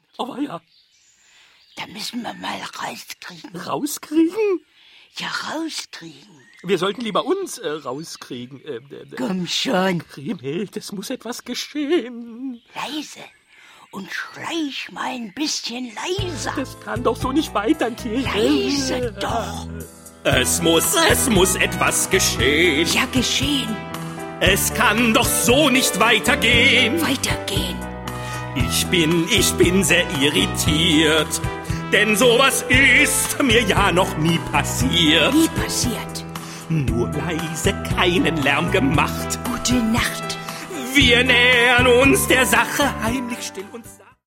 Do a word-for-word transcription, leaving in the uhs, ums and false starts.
Aber ja. Da müssen wir mal rauskriegen. Rauskriegen? Ja, rauskriegen. Wir sollten lieber uns äh, rauskriegen. Äh, äh, Komm schon. Kriemhild, es muss etwas geschehen. Leise. Und schleich mal ein bisschen leiser. Das kann doch so nicht weitergehen. Leise doch. Es muss, es muss etwas geschehen. Ja, geschehen. Es kann doch so nicht weitergehen. Weitergehen. Ich bin, ich bin sehr irritiert. Denn sowas ist mir ja noch nie passiert. Nie passiert. Nur leise, keinen Lärm gemacht. Gute Nacht. Wir nähern uns der Sache heimlich still und sanft.